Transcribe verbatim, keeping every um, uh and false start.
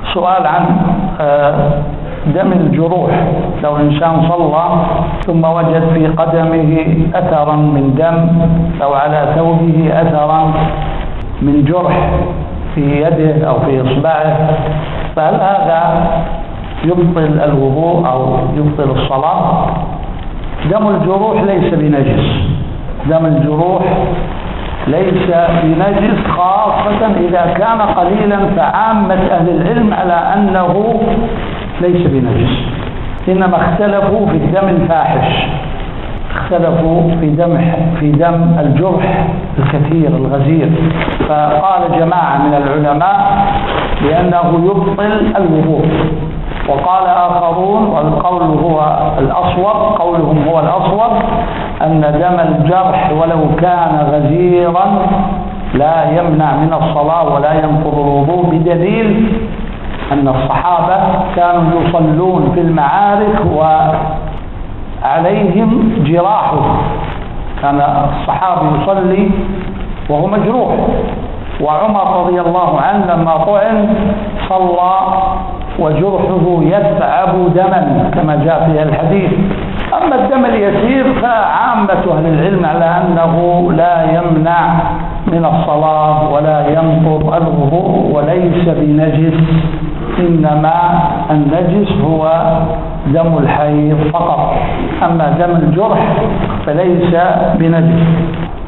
سؤال عن دم الجروح. لو إنسان صلى ثم وجد في قدمه أثرا من دم أو على ثوبه أثرا من جرح في يده أو في إصبعه، فهل هذا يبطل الوضوء أو يبطل الصلاة؟ دم الجروح ليس بنجس، دم الجروح ليس بنجس، خاصة إذا كان قليلا، فعامة أهل العلم على أنه ليس بنجس، إنما اختلفوا في الدم الفاحش، اختلفوا في دم في دم الجرح الكثير الغزير، فقال جماعة من العلماء بأنه يبطل الوضوء، وقال آخرون، والقول هو الأصوب، قولهم هو الأصوب، أن دم الجرح ولو كان غزيرا لا يمنع من الصلاة ولا ينقض الوضوء، بدليل أن الصحابة كانوا يصلون في المعارك وعليهم جراح، كان الصحابي يصلي وهو مجروح، وعمر رضي الله عنه لما طعن صلى وجرحه يثعب دما كما جاء في الحديث. أما الدم اليسير فعامة أهل العلم على أنه لا يمنع من الصلاة ولا ينقض الوضوء وليس بنجس، إنما النجس هو دم الحيض فقط، أما دم الجرح فليس بنجس.